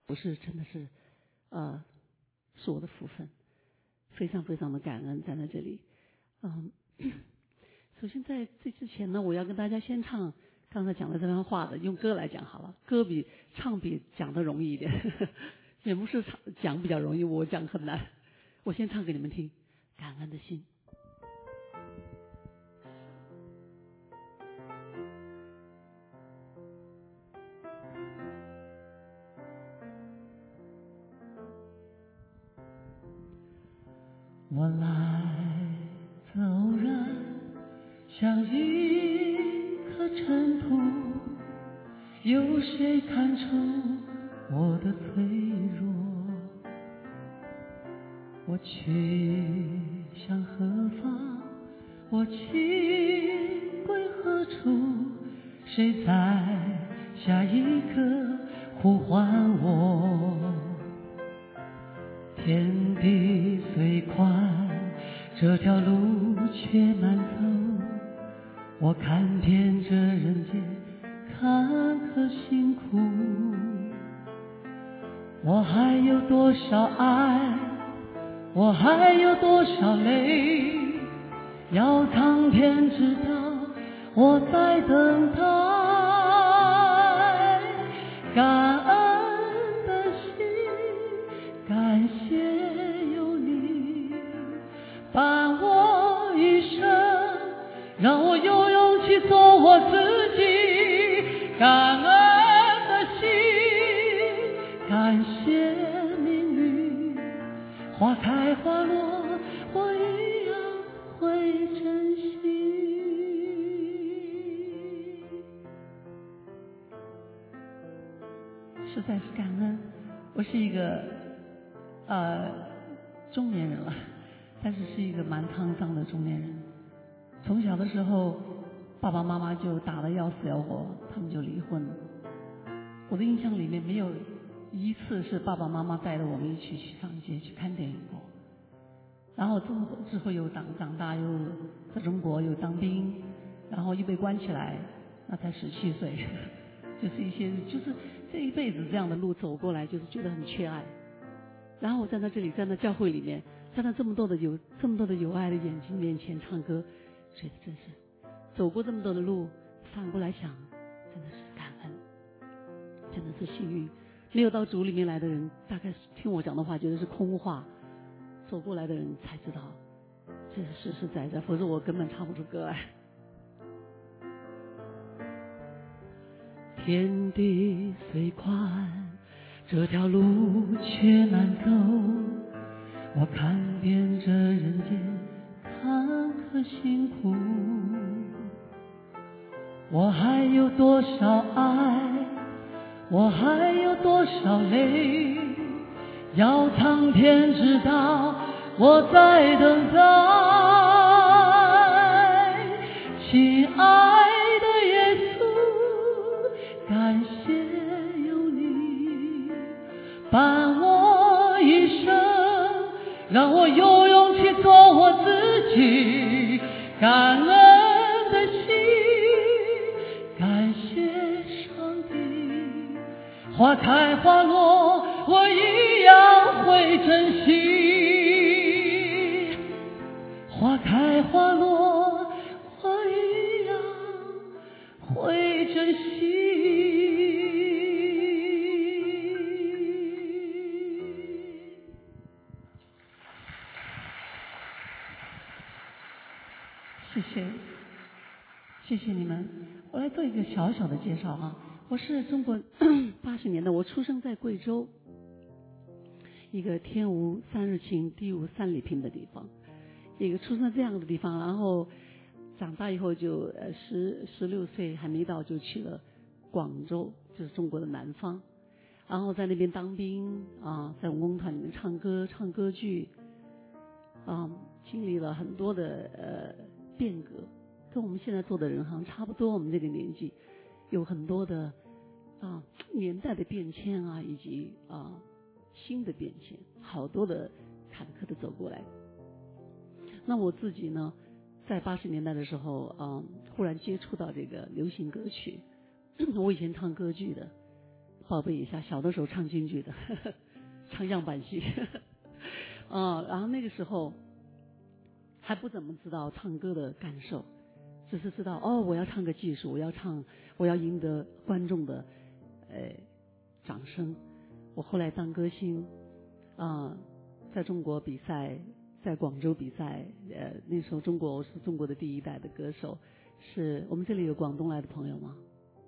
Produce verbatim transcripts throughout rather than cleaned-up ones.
不是真的是呃是我的福分，非常非常的感恩站在这里。嗯，首先在这之前呢，我要跟大家先唱刚才讲的这番话的，用歌来讲好了，歌比唱比讲的容易一点，也不是唱讲比较容易，我讲很难。我先唱给你们听，感恩的心。 我来走人，像一颗尘土，有谁看出我的脆弱？我去向何方？我情归何处？谁在下一刻呼唤我？天地虽宽，这条路却难走。我看遍这人间坎坷辛苦，我还有多少爱，我还有多少泪，要苍天知道我在等待。感恩的心，感谢有你伴我一生，让我有勇气做我自己。感恩的心，感谢命运，花开花落，我一样会珍惜。 实在是感恩，我是一个呃中年人了，但是是一个蛮沧桑的中年人。从小的时候，爸爸妈妈就打得要死要活，他们就离婚了。我的印象里面没有一次是爸爸妈妈带着我们一起去上街去看电影过。然后之后之后又长长大，又在中国又当兵，然后又被关起来，那才十七岁，就是一些就是这一辈子这样的路走过来，就是觉得很缺爱。然后我站在这里，站在教会里面，站在这么多的有这么多的有爱的眼睛面前唱歌，觉得真是走过这么多的路，反过来想，真的是感恩，真的是幸运。没有到主里面来的人，大概听我讲的话觉得是空话，走过来的人才知道这是实实在在，否则我根本唱不出歌来。 天地虽宽，这条路却难走。我看遍这人间坎坷辛苦，我还有多少爱，我还有多少泪，要苍天知道我在等待。亲爱的耶稣，感谢有你伴我一生，让我有勇气做我自己。感恩的心，感谢上帝，花开花落，我一样会珍惜。花开花落，我一样会珍惜。 谢谢，谢谢你们。我来做一个小小的介绍啊，我是中国八十年代，我出生在贵州一个天无三日晴，地无三里平的地方，一个出生在这样的地方，然后长大以后就呃十十六岁还没到就去了广州，就是中国的南方，然后在那边当兵啊，在文工团里面唱歌唱歌剧啊，经历了很多的呃变革，跟我们现在做的人好像差不多，我们这个年纪有很多的啊年代的变迁啊，以及啊新的变迁，好多的坎坷的走过来。那我自己呢，在八十年代的时候啊，忽然接触到这个流行歌曲，我以前唱歌剧的报备一下，小的时候唱京剧的，呵呵唱样板戏，啊、然后那个时候还不怎么知道唱歌的感受，只是知道哦，我要唱个技术，我要唱，我要赢得观众的呃掌声。我后来当歌星，啊、在中国比赛，在广州比赛，呃，那时候中国我是中国的第一代的歌手。是我们这里有广东来的朋友吗？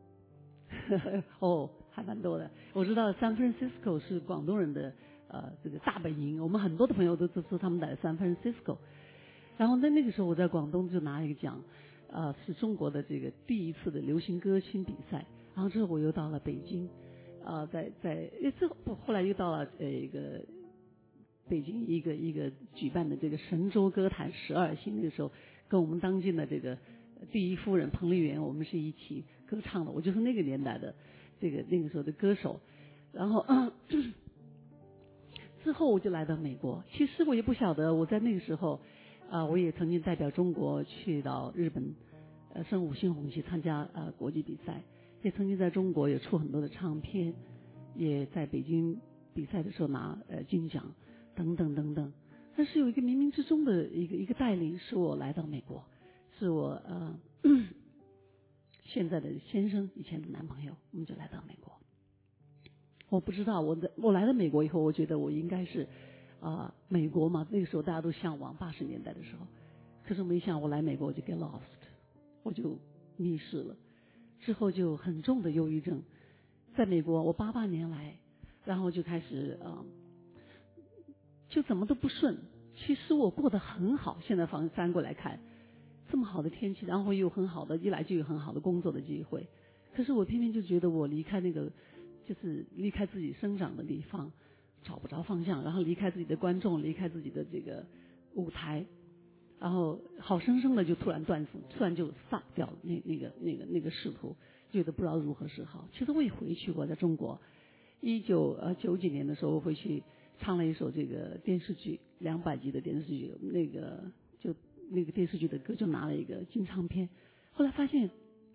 哦，还蛮多的。我知道 San Francisco 是广东人的呃这个大本营，我们很多的朋友都都说他们在 San Francisco。然后在那个时候我在广东就拿了一个奖，呃，是中国的这个第一次的流行歌星比赛。然后之后我又到了北京，啊、呃，在在之后后来又到了呃一个北京一个一个举办的这个神州歌坛十二星，那个时候跟我们当今的这个第一夫人彭丽媛，我们是一起歌唱的，我就是那个年代的这个那个时候的歌手。然后、嗯、之后我就来到美国，其实我也不晓得，我在那个时候啊、呃，我也曾经代表中国去到日本呃升五星红旗参加呃国际比赛，也曾经在中国也出很多的唱片，也在北京比赛的时候拿呃金奖等等等等。但是有一个冥冥之中的一个一个带领，使我来到美国。是我呃现在的先生以前的男朋友，我们就来到美国。我不知道我的我来到美国以后，我觉得我应该是啊、呃、美国嘛，那个时候大家都向往八十年代的时候，可是没想我来美国我就 get lost， 我就迷失了，之后就很重的忧郁症。在美国我八八年来，然后就开始啊、呃、就怎么都不顺。其实我过得很好，现在反翻过来看。这么好的天气，然后又很好的，一来就有很好的工作的机会，可是我偏偏就觉得我离开那个，就是离开自己生长的地方，找不着方向，然后离开自己的观众，离开自己的这个舞台，然后好生生的就突然断送，突然就撒掉了那那个那个那个仕途，觉得不知道如何是好。其实我也回去过，在中国，一九呃九几年的时候，我回去唱了一首这个电视剧两百集的电视剧，那个就。那个电视剧的歌就拿了一个金唱片，后来发现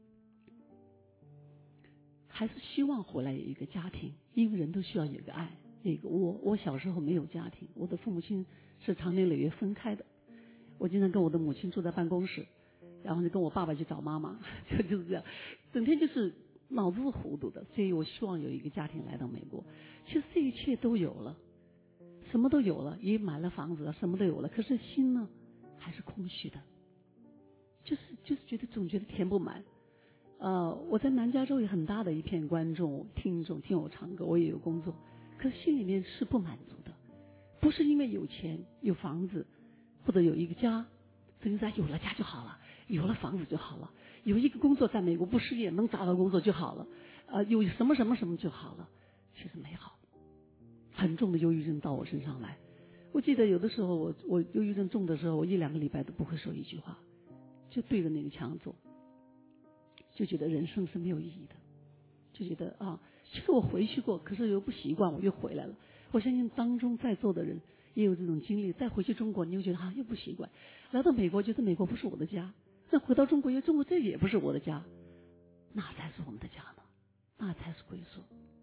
还是希望回来有一个家庭，因为人都需要有一个爱，有一个窝。我小时候没有家庭，我的父母亲是长年累月分开的，我经常跟我的母亲住在办公室，然后就跟我爸爸去找妈妈，就就是这样，整天就是脑子是糊涂的。所以我希望有一个家庭来到美国，其实这一切都有了，什么都有了，也买了房子了，什么都有了，可是心呢还是空虚的，就是就是觉得总觉得填不满。呃，我在南加州有很大的一片观众听众听我唱歌，我也有工作，可是心里面是不满足的，不是因为有钱有房子或者有一个家，现在有了家就好了，有了房子就好了，有一个工作在美国不失业能找到工作就好了，呃，有什么什么什么就好了，其实没好，很重的忧郁症到我身上来。我记得有的时候我我忧郁症重的时候，我一两个礼拜都不会说一句话，就对着那个墙走，就觉得人生是没有意义的，就觉得啊，其实我回去过，可是又不习惯，我又回来了。我相信当中在座的人也有这种经历，再回去中国，你又觉得啊又不习惯，来到美国觉得美国不是我的家，再回到中国，因为中国这也不是我的家，那才是我们的家呢，那才是归宿。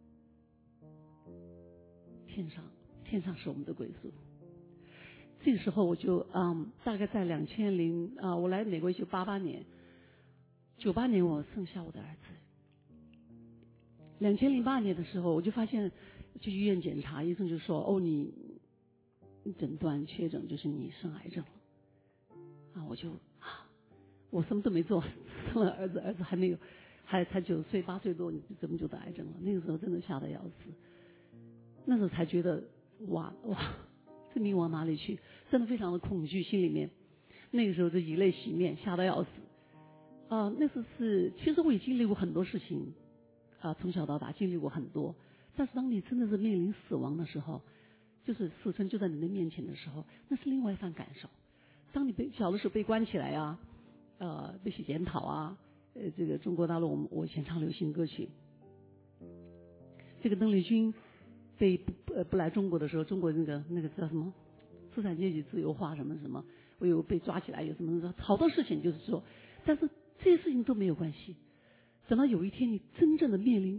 天上，天上是我们的归宿。这个时候我就嗯，大概在两千零啊，我来美国一九八八年，九八年我生下我的儿子。两千零八年的时候，我就发现去医院检查，医生就说哦，你诊断确诊就是你生癌症了。啊，我就啊，我什么都没做，生了儿子，儿子还没有，还才九岁八岁多，你怎么就得癌症了？那个时候真的吓得要死，那时候才觉得哇哇。这命往哪里去？真的非常的恐惧，心里面那个时候就以泪洗面，吓得要死啊、呃！那时候是，其实我也经历过很多事情啊、呃，从小到大经历过很多。但是当你真的是面临死亡的时候，就是死神就在你的面前的时候，那是另外一番感受。当你被小的时候被关起来啊，呃，被写检讨啊，呃，这个中国大陆我们我以前唱流行歌曲，这个邓丽君。被不呃不来中国的时候，中国那个那个叫什么资产阶级自由化什么什么，我有被抓起来，有什么好多事情，就是说，但是这些事情都没有关系。等到有一天你真正的面临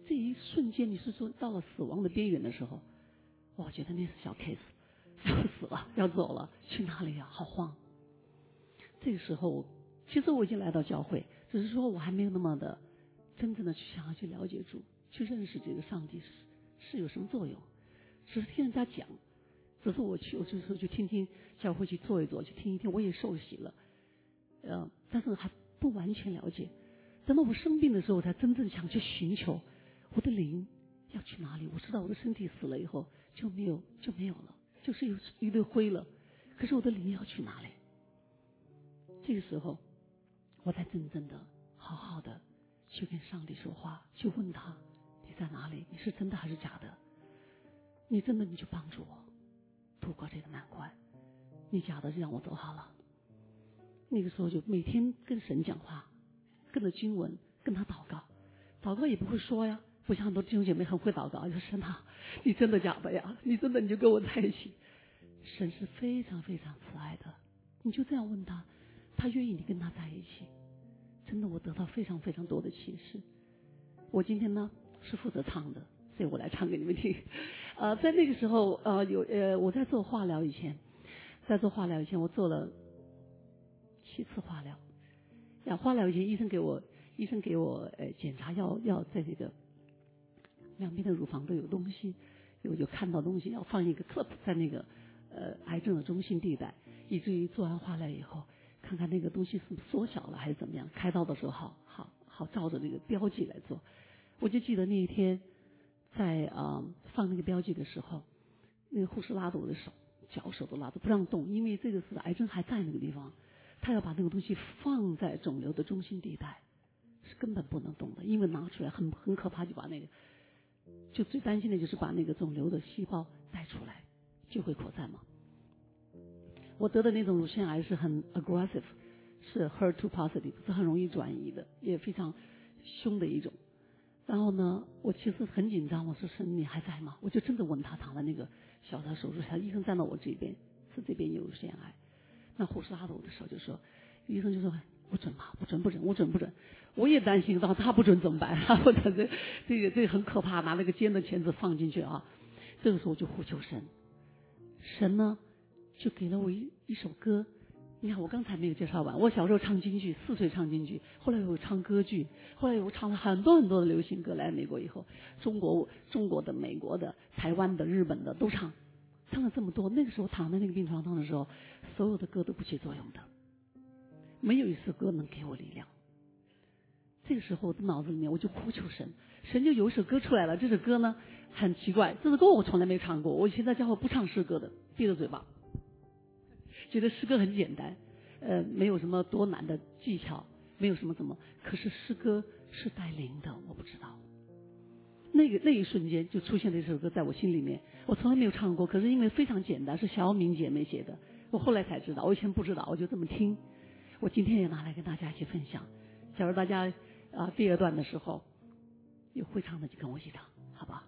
这一瞬间，你是说到了死亡的边缘的时候，我觉得那是小 case， 要死了，要走了，去哪里呀？好慌。这个时候，其实我已经来到教会，只是说我还没有那么的真正的去想要去了解主，去认识这个上帝是是有什么作用，只是听人家讲，只是我去，我就是说去听听教会去坐一坐，去听一听，我也受洗了，呃，但是还不完全了解。等到我生病的时候，我才真正想去寻求我的灵要去哪里。我知道我的身体死了以后就没有就没有了，就是有一堆灰了。可是我的灵要去哪里？这个时候，我才真正的好好的去跟上帝说话，去问他你在哪里？你是真的还是假的？你真的你就帮助我度过这个难关，你假的就让我走好了。那个时候就每天跟神讲话，跟着经文跟他祷告，祷告也不会说呀，不像很多弟兄姐妹很会祷告，就神啊，你真的假的呀？你真的你就跟我在一起。神是非常非常慈爱的，你就这样问他，他愿意你跟他在一起。真的，我得到非常非常多的启示。我今天呢是负责唱的，所以我来唱给你们听。呃，在那个时候，呃，有呃，我在做化疗以前，在做化疗以前，我做了七次化疗。呀，化疗以前，医生给我医生给我呃检查，要要在这个两边的乳房都有东西，有有看到东西，要放一个 clip 在那个呃癌症的中心地带，以至于做完化疗以后，看看那个东西是缩小了还是怎么样，开刀的时候好好好照着那个标记来做。我就记得那一天在啊、呃、放那个标记的时候，那个护士拉着我的手，脚手都拉着不让动，因为这个是癌症还在那个地方，他要把那个东西放在肿瘤的中心地带，是根本不能动的，因为拿出来很很可怕，就把那个就最担心的就是把那个肿瘤的细胞带出来，就会扩散嘛。我得的那种乳腺癌是很 aggressive， 是 H E R 二 positive， 是很容易转移的，也非常凶的一种。然后呢，我其实很紧张，我说神你还在吗？我就真的问他，躺在那个小的手术台，医生站到我这边，是这边有乳腺癌。那护士拉着我的手就说，医生就说不准吧，不准不准，我准不准？我也担心到他不准怎么办？我觉得这个这个很可怕，拿那个尖的钳子放进去啊。这个时候我就呼求神，神呢就给了我一一首歌。你看我刚才没有介绍完，我小时候唱京剧，四岁唱京剧，后来我唱歌剧，后来我唱了很多很多的流行歌。来美国以后，中国中国的、美国的、台湾的、日本的都唱，唱了这么多。那个时候躺在那个病床上的时候，所有的歌都不起作用的，没有一首歌能给我力量。这个时候我的脑子里面我就呼求神，神就有一首歌出来了。这首歌呢很奇怪，这首歌我从来没唱过，我现在教会不唱诗歌的，闭着嘴巴，觉得诗歌很简单，呃，没有什么多难的技巧，没有什么怎么，可是诗歌是带灵的，我不知道。那个那一瞬间就出现了这首歌在我心里面，我从来没有唱过，可是因为非常简单，是小敏姐妹写的，我后来才知道，我以前不知道，我就这么听。我今天也拿来跟大家一起分享。假如大家啊、呃、第二段的时候有会唱的，就跟我一起唱，好吧？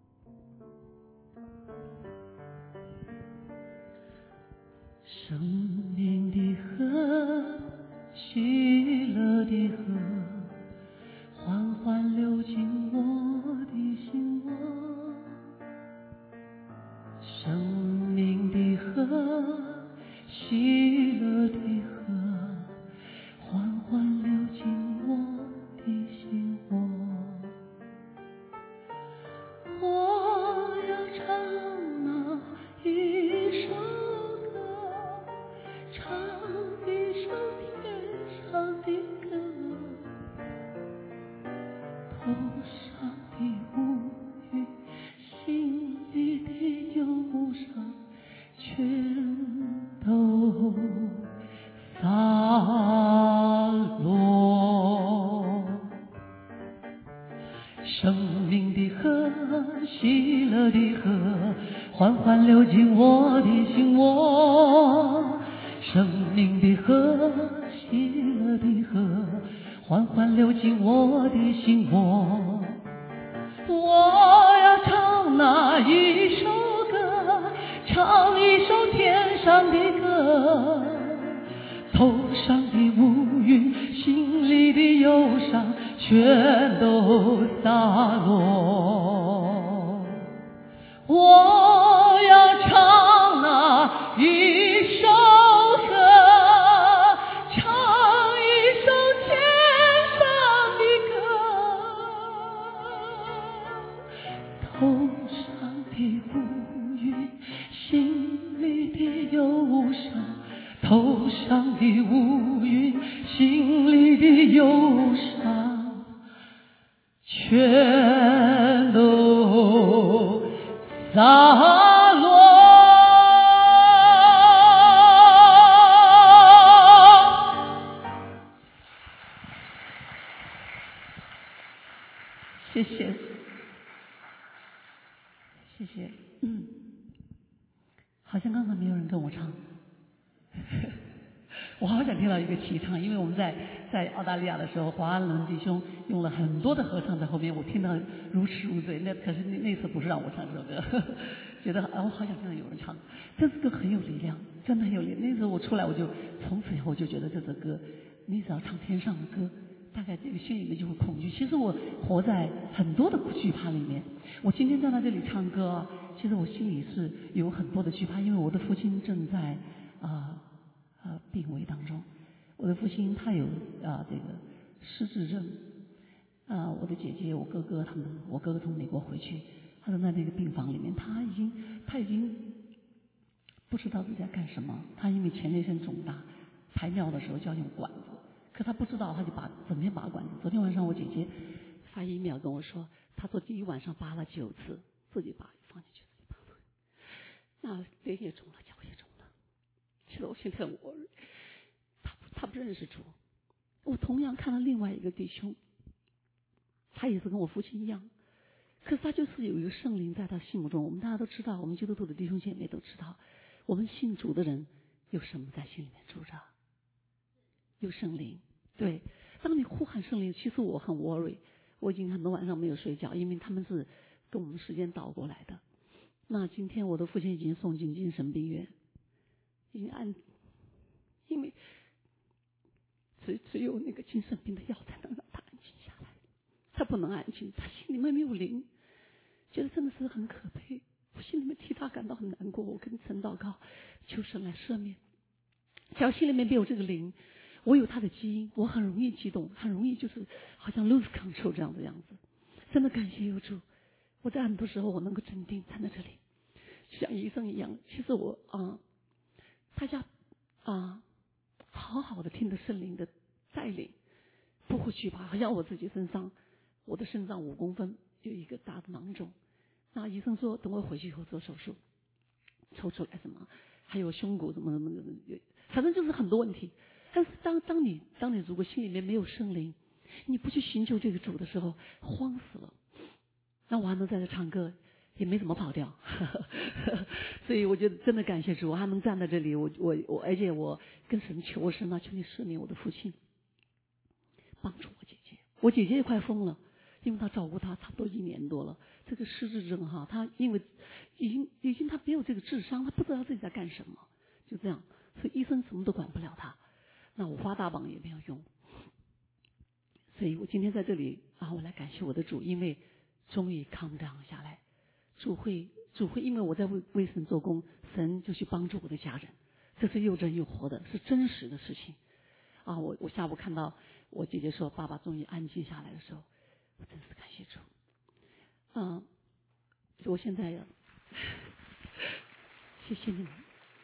生命的河，喜乐的河，缓缓流进我的心窝。生命的河，喜乐的河，缓缓流进我的心窝。我要唱那一首唱一首天上的歌，头上的乌云，心里的忧伤，全都洒落。生命的河，喜乐的河，缓缓流进我的心窝。生命的河，喜乐的河，缓缓流进我的心窝。我要唱那一首歌，唱一首天上的歌，头上的乌云，心里的忧伤， 全都洒落。我要唱那一首歌，唱一首天上的歌，头上的乌云，心里的忧伤，头上的乌云，心里的忧伤，全都洒落。 谢谢，谢谢。嗯，好像刚才没有人跟我唱。我好想听到一个齐唱，因为我们在在澳大利亚的时候，华安伦弟兄用了很多的合唱在后面，我听到如痴如醉。那可是那那次不是让我唱这首歌，呵呵觉得啊，我好想听到有人唱。这首歌很有力量，真的很有力量。那时候我出来，我就从此以后就觉得这首歌，你只要唱天上的歌，大概这个心里面就会恐惧。其实我活在很多的惧怕里面。我今天站在这里唱歌，其实我心里是有很多的惧怕，因为我的父亲正在啊。呃呃，病危当中，我的父亲他有啊、呃、这个失智症，啊、呃、我的姐姐、我哥哥他们，我哥哥从美国回去，他正在那个病房里面，他已经他已经不知道自己在干什么，他因为前列腺肿大，排尿的时候就要用管子，可他不知道，他就拔整天拔管子。昨天晚上我姐姐发 email 跟我说，他昨天一晚上拔了九次，自己拔放进去，自己拔，那脸也肿了，脚也肿了。其实我现在我他他不认识主，我同样看到另外一个弟兄，他也是跟我父亲一样，可是他就是有一个圣灵在他心目中。我们大家都知道，我们基督徒的弟兄姐妹都知道，我们信主的人有什么在心里面住着？有圣灵。对，当你呼喊圣灵，其实我很 worry， 我已经很多晚上没有睡觉，因为他们是跟我们时间倒过来的。那今天我的父亲已经送进精神病院。已经安，因为只只有那个精神病的药才能让他安静下来，他不能安静，他心里面没有灵，觉得真的是很可悲。我心里面替他感到很难过，我跟神祷告，求神来赦免。只要心里面没有这个灵，我有他的基因，我很容易激动，很容易就是好像 lose control 这样的样子。真的感谢有主，我在很多时候我能够镇定站在这里，就像医生一样。其实我啊。呃大家啊，好好的听着圣灵的带领，不会惧怕。好像我自己身上，我的肾脏五公分有一个大的囊肿，那医生说等我回去以后做手术，抽出来什么，还有胸骨怎么怎么怎么，反正就是很多问题。但是当当你当你如果心里面没有圣灵，你不去寻求这个主的时候，慌死了。那我还能在这唱歌。也没怎么跑掉，所以我觉得真的感谢主，我还能站在这里，我我我，而且我跟神求神啊，求你赦免我的父亲，帮助我姐姐，我姐姐也快疯了，因为她照顾她差不多一年多了，这个失智症哈，她因为已经已经她没有这个智商，她不知道自己在干什么，就这样，所以医生什么都管不了她，那我发大榜也没有用，所以我今天在这里啊，我来感谢我的主，因为终于calm down下来。主会，主会，因为我在为为神做工，神就去帮助我的家人，这是又真又活的，是真实的事情。啊，我我下午看到我姐姐说爸爸终于安静下来的时候，我真是感谢主。嗯，我现在呀，谢谢你们，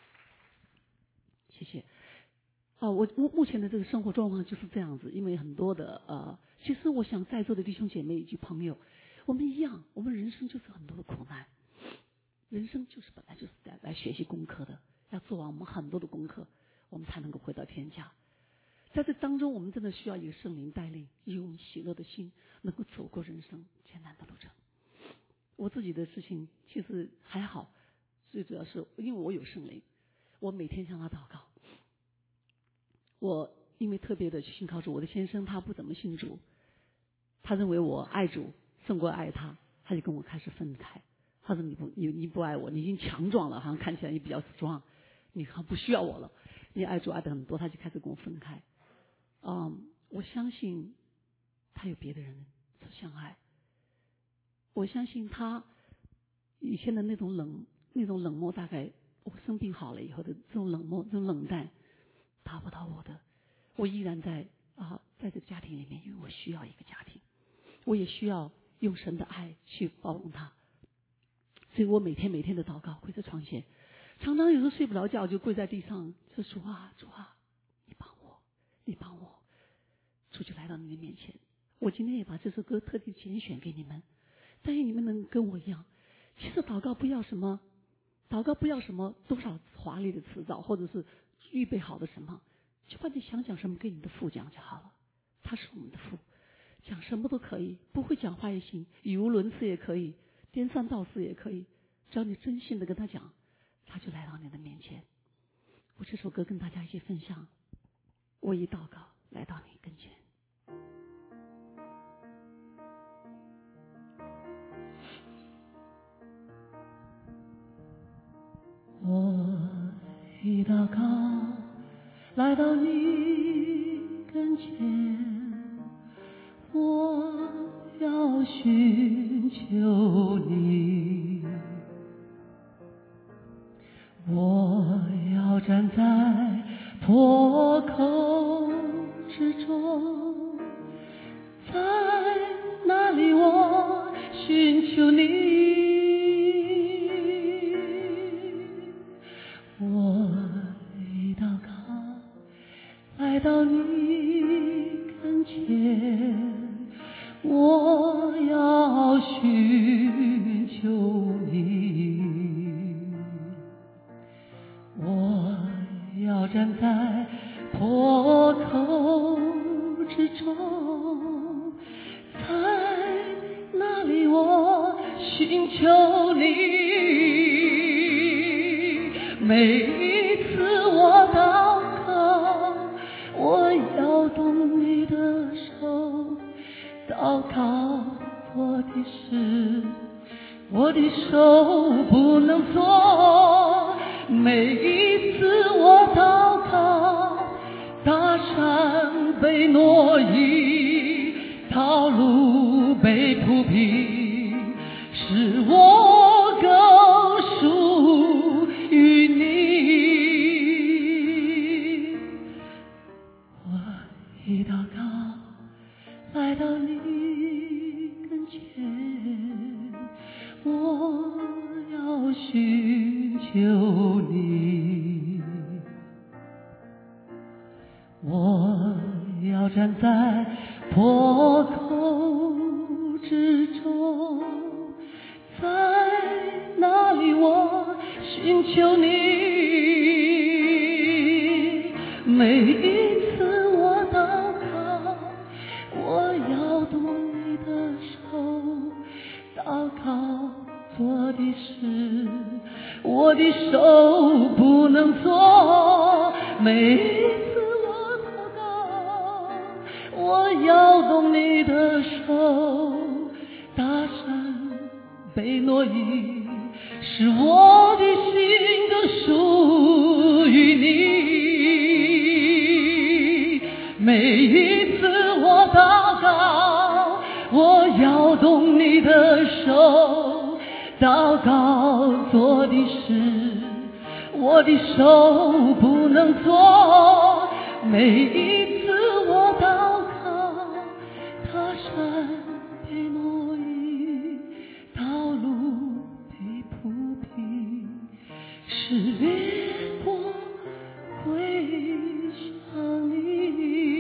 谢谢。啊，我目目前的这个生活状况就是这样子，因为很多的呃，其实我想在座的弟兄姐妹以及朋友。我们一样，我们人生就是很多的苦难，人生就是本来就是来来学习功课的，要做完我们很多的功课，我们才能够回到天家。在这当中，我们真的需要一个圣灵带领，以我们喜乐的心，能够走过人生艰难的路程。我自己的事情其实还好，最主要是因为我有圣灵，我每天向他祷告。我因为特别的去信靠主，我的先生他不怎么信主，他认为我爱主。胜过爱他，他就跟我开始分开。他说：“你不，你你不爱我，你已经强壮了，好像看起来也比较 strong， 你好像不需要我了。你爱主爱的很多，他就开始跟我分开。”嗯，我相信他有别的人相爱。我相信他以前的那种冷那种冷漠，大概我生病好了以后的这种冷漠这种冷淡达不到我的。我依然在啊在这个家庭里面，因为我需要一个家庭，我也需要用神的爱去包容他。所以我每天每天的祷告，跪在床前，常常有时候睡不着觉，就跪在地上，就主啊主啊，你帮我，你帮我。主就来到你的面前。我今天也把这首歌特地拣选给你们，但愿你们能跟我一样。其实祷告不要什么，祷告不要什么多少华丽的辞藻，或者是预备好的什么，就把你想讲什么跟你的父讲就好了。他是我们的父，讲什么都可以，不会讲话也行，语无伦次也可以，颠三倒四也可以，只要你真心的跟他讲，他就来到你的面前。我这首歌跟大家一起分享，我一祷告来到你跟前。我一祷告来到你跟前，我要寻求你，我要站在破口之中，在那里我寻求你。我一祷告来到你跟前，我要寻求你，我要站在破口之中，在那里我寻求你。每一次我祷告，我要动你的手，祷告做的事我的手不能做。每一次我祷告，大山被挪移，道路被铺平，使我更属于你。我一祷告来到你跟前，我要寻求你，我要站在破口之中，在那里我寻求你。每一次我祷告，我要动你的手，祷告做的事我的手不能做。每一次我祷告，我要动你的手，大山被挪移，使我的心更属于你。每一次我祷告，我要动你的手，祷告做的事我的手不能做。每一次我祷告，他山被挪移，道路被铺平，使烈火归向你。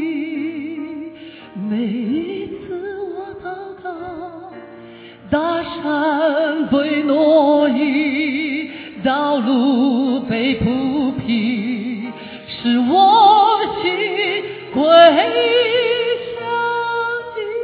每一次我祷告，大山被挪移，道路被铺平，使我心归向你。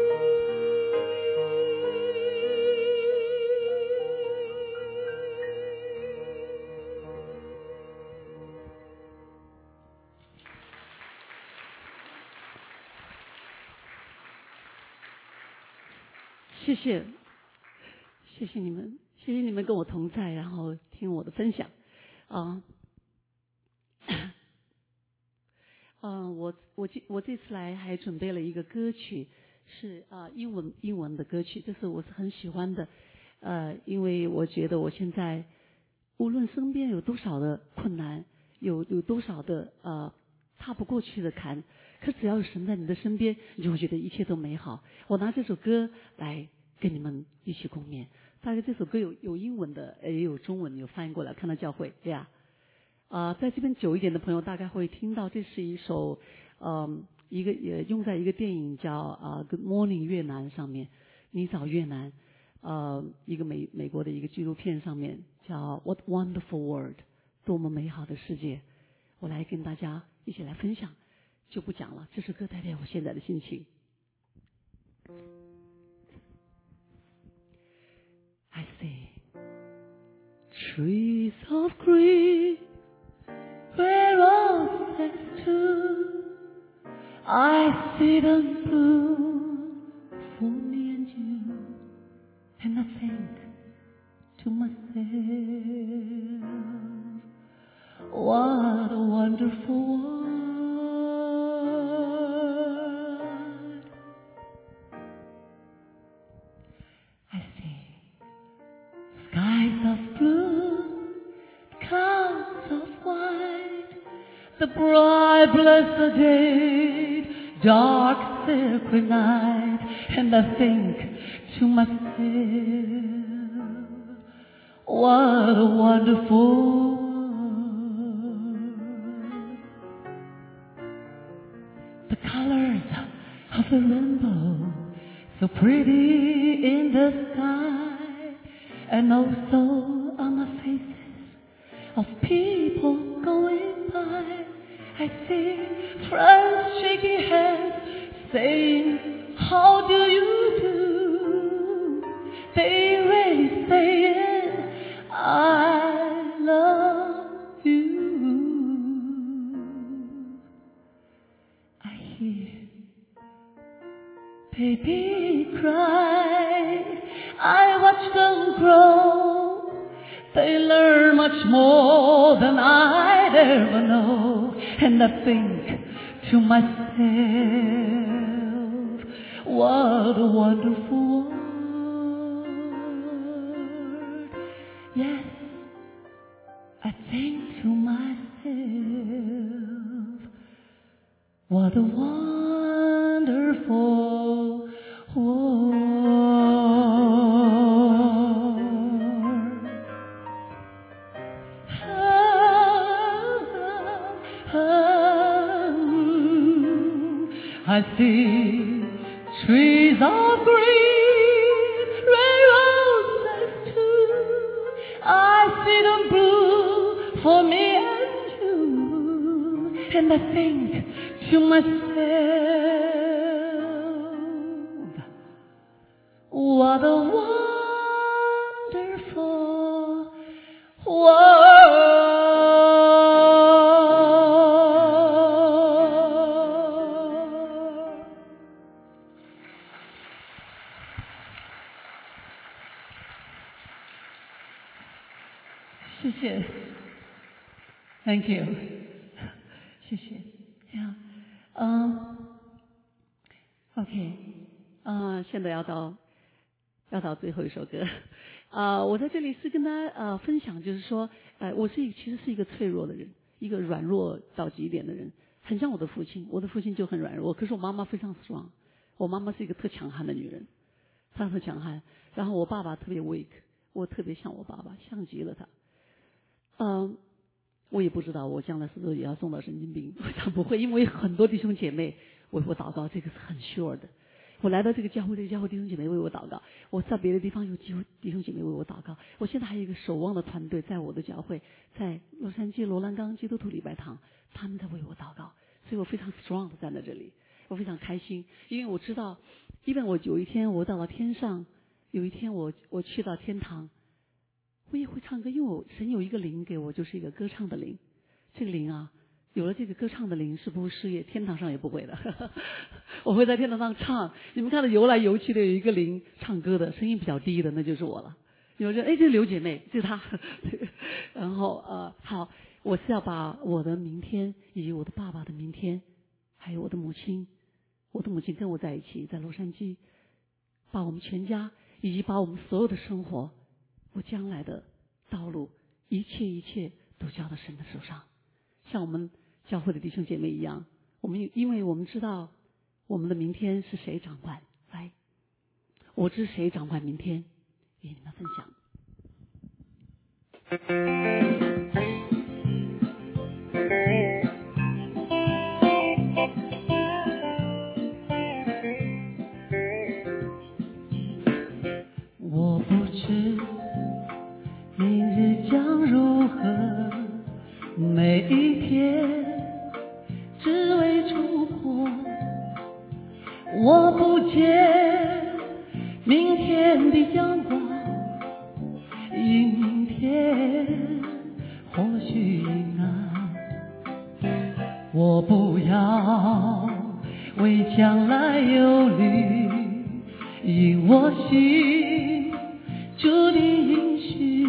谢谢，谢谢你们，谢谢你们跟我同在，然后听我的分享啊。 嗯，我我这我这次来还准备了一个歌曲，是啊、呃、英文英文的歌曲，这是我是很喜欢的，呃，因为我觉得我现在无论身边有多少的困难，有有多少的呃踏不过去的坎，可只要有神在你的身边，你就会觉得一切都美好。我拿这首歌来跟你们一起共勉。大概这首歌有有英文的，也有中文，有翻译过来，看到教会，对呀。啊、呃，在这边久一点的朋友大概会听到，这是一首，嗯，一个也用在一个电影叫啊、呃《Good Morning 越南》上面，你早越南，呃，一个美美国的一个纪录片上面叫 What Wonderful World， 多么美好的世界，我来跟大家一起来分享，就不讲了，这首歌代表我现在的心情。I say trees of green where roses too, I see them bloom for me and you, and I think to myself, what a wonderful world. I see skies of blue, clouds of white, the bright blessed day, dark sacred night, and I think to myself, what a wonderful world. The colors of the rainbow, so pretty in the sky, and also on the faces of people going by. I see friends shaking hands, saying, how do you do? They really saying, I love you. I hear baby cry, I watch them grow. They learn much more than I'd ever know. And I think to myself, what a wonderful world. Yes, I think to myself, what a wonderful world. I see trees of green, red roses too. I see them blue for me and you. And I think to myself, what a wonderful world.谢谢 ，Thank you， 谢谢。呀，嗯 ，OK， 啊，现在要到要到最后一首歌，啊，我在这里是跟大家呃分享，就是说，呃，我是一其实是一个脆弱的人，一个软弱到极点的人，很像我的父亲，我的父亲就很软弱，可是我妈妈非常 strong， 我妈妈是一个特强悍的女人，她特强悍，然后我爸爸特别 weak， 我特别像我爸爸，像极了他。嗯，我也不知道我将来是不是也要送到神经病，我想不会，因为很多弟兄姐妹为我祷告，这个是很 sure 的。我来到这个教会，这个教会弟兄姐妹为我祷告，我在别的地方有机会弟兄姐妹为我祷告。我现在还有一个守望的团队，在我的教会，在洛杉矶罗兰冈基督徒礼拜堂，他们在为我祷告，所以我非常 strong 的站在这里，我非常开心，因为我知道，因为我有一天我到了天上，有一天我我去到天堂。我也会唱歌，因为我神有一个灵给我，就是一个歌唱的灵。这个灵啊，有了这个歌唱的灵是不会失业，天堂上也不会的。我会在天堂上唱，你们看到游来游去的有一个灵唱歌的，声音比较低的，那就是我了。你们说，哎，这是刘姐妹，这是她。然后呃，好，我是要把我的明天以及我的爸爸的明天还有我的母亲，我的母亲跟我在一起，在洛杉矶，把我们全家以及把我们所有的生活，我将来的道路，一切一切都交到神的手上。像我们教会的弟兄姐妹一样，我们因为我们知道我们的明天是谁掌管，来，我知谁掌管明天，与你们分享。我不知明日将如何，每一天只为烛火，我不见明天的阳光，因明天或许难。我不要为将来忧虑，因我心主的应许，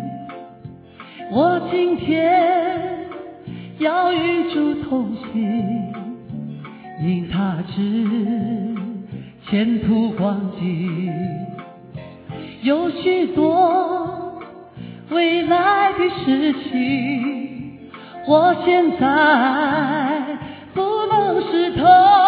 我今天要与主同行，因他知前途光景，有许多未来的事情，我现在不能识透，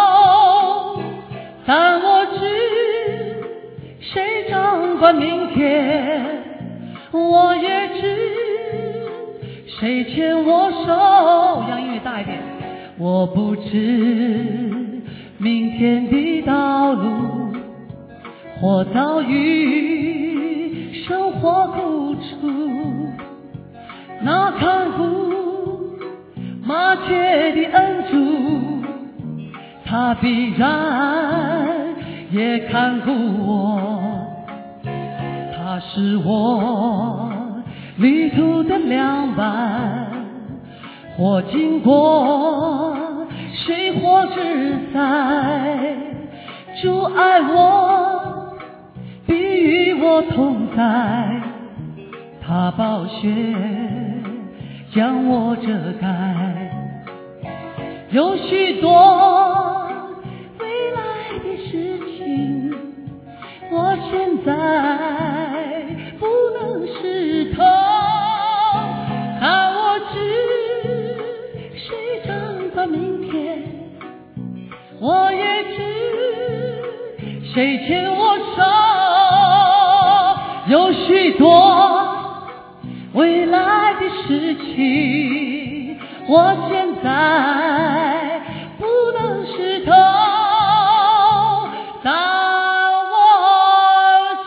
但我知谁掌管明天，我也知谁牵我手。让音乐大一点。我不知明天的道路，或遭遇生活苦楚，那看顾马切的恩主，他必然也看顾我，他是我旅途的良伴，或经过水火之灾，主爱我必与我同在，他宝血将我遮盖，有许多未来的事情，我现在不能识透，但我知谁掌管明天，我也知谁牵我手，有许多未来的事情，我现在不能识透，但我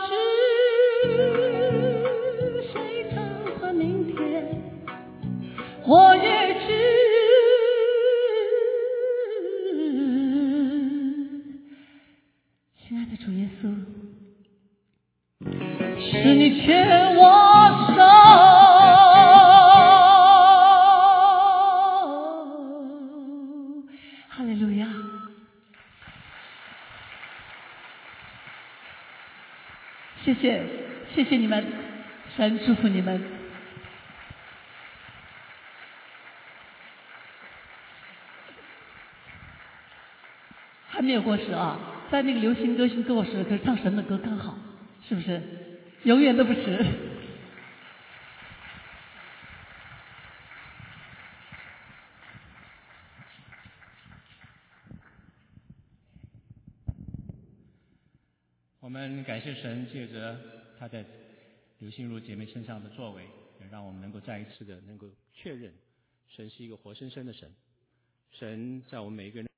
知谁掌管明天，我也知亲爱的主耶稣，是你牵我手，哈利路亚。谢谢，谢谢你们，神祝福你们。还没有过时啊，在那个流行歌星过时，可是唱神的歌刚好，是不是？永远都不迟。 我们感谢神，借着他在刘心如姐妹身上的作为，也让我们能够再一次的能够确认，神是一个活生生的神，神在我们每一个人